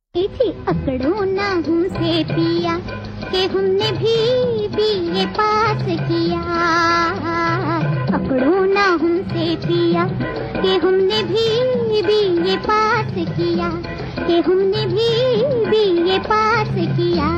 थी अकड़ो ना हमसे पिया कि हमने भी ये पास किया। अकड़ो ना हमसे पिया कि हमने भी ये पास किया, कि हमने भी ये पास किया।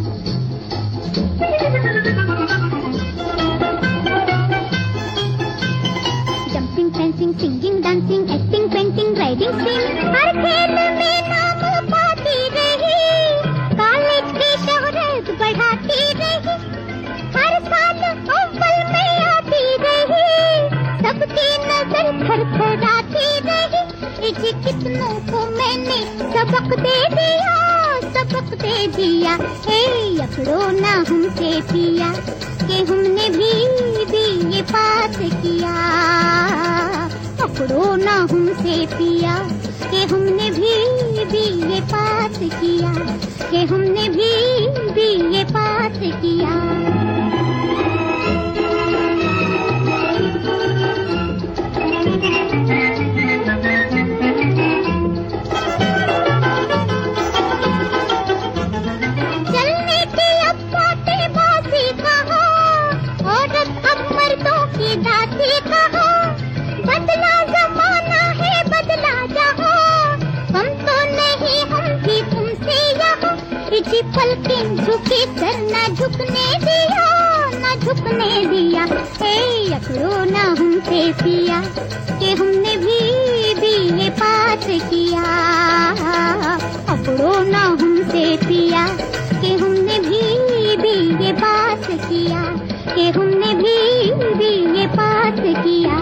Jumping, fencing, singing, dancing, acting, painting, riding, swimming, हर खेल में नाम पाती रही। कॉलेज की शोहरत बढ़ाती रही, हर साल अव्वल में आती रही। सबकी नजर थरथराती रही। इसे कितनों को मैंने सबक दे दिया, सबक दे दिया। हे अकड़ो ना हमसे पिया कि हमने भी ये पास किया। अकड़ो ना हमसे पिया कि हमने भी ये पास किया, कि हमने भी ये पास किया। चलने की अब बातें बासी कहा, औरत अब मर्दों की दासी कहा। बदला जमाना है, बदला जहां, हम तो नहीं हम भी तुमसे यहाँ। इसी पल के झुके सर ना झुकने दिया, ना झुकने दिया। हे अकड़ो ना हमसे पिया कि हमने भी ये पास किया। अकड़ो ना हमसे पिया कि हमने भी ये पास किया, कि हमने भी ये पास किया।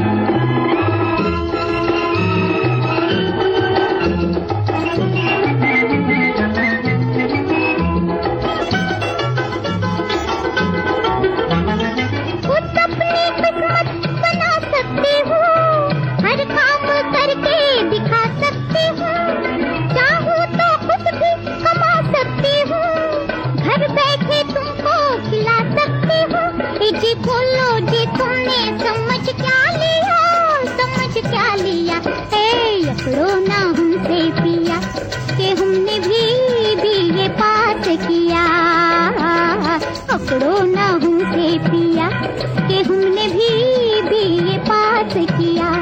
जी बोलो जी तुमने समझ क्या लिया, समझ क्या लिया। हे अकड़ो ना हमसे पिया कि हमने भी ये पास किया। अकड़ो ना हमसे पिया कि हमने भी ये पास किया।